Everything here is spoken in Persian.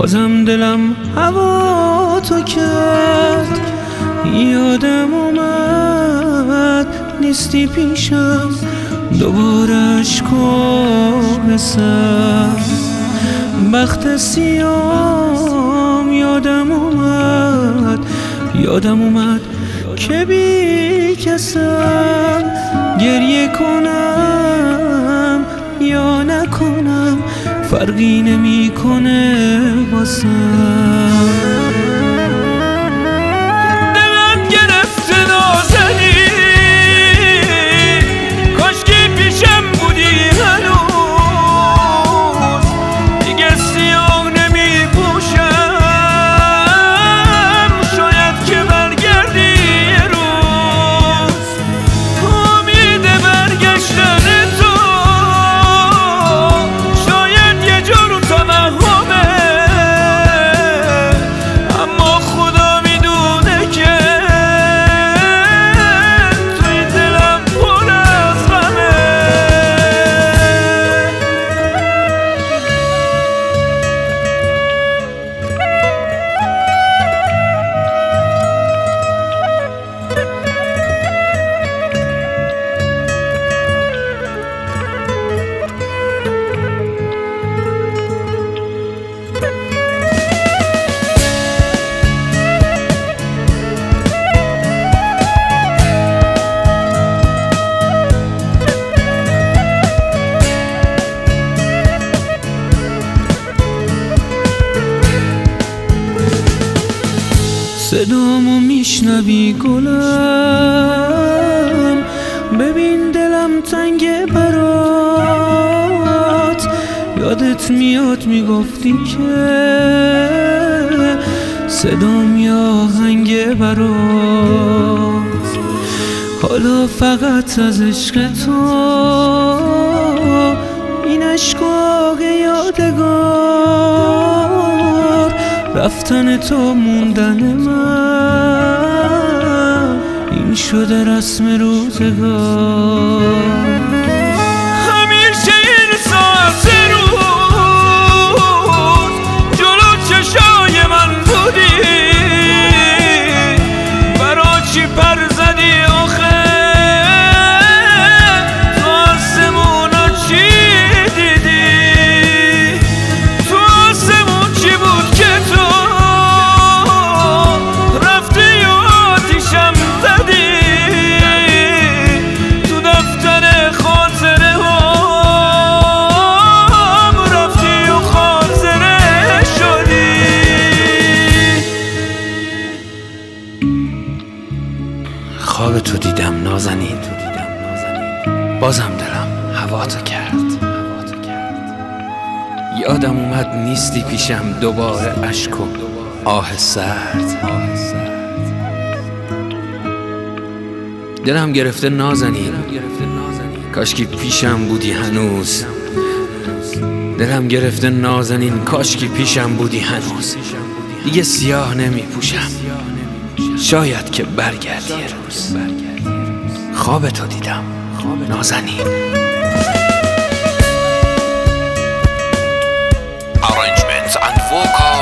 بازم دلم هوا تو کرد. یادم اومد نیستی پیشم، دوباره اشکو سر بخت سیام. یادم اومد که بی کسم، گریه کنم یا نکنم فرقی نمیکنه واسم. دلم گرفته نازنی، کاشکی پیشم بودی هنوز، دیگه سیاه نمی پوشم، شاید که برگردی یه روز. امید برگشتن تو شاید یه جور توهمه، اما خدا میدونه که توی دلم پر از غمه. صدامو میشنوی گلم، ببین دلم تنگه برات. یادت میاد میگفتی که صدام یا آهنگه برات. حالا فقط از عشق تو این عشقاق یادگار، رفتن تو موندن من، این شده رسم روزگار. همیشه این ساعت روز جلو چشای من بودی، برا چی پر زدی آخه؟ تو آسمونا چی دیدی؟ تو آسمون چی بود که تو خواب تو دیدم نازنین، بازم دلم هوا تو کرد. یادم اومد نیستی پیشم، دوباره اشک و آه سرد. دلم گرفته نازنین، کاشکی پیشم بودی هنوز. دلم گرفته نازنین، کاشکی پیشم بودی هنوز، دیگه سیاه نمی پوشم، شاید که برگردی یه روز. خواب تو دیدم نازنین. Arrangements and vocal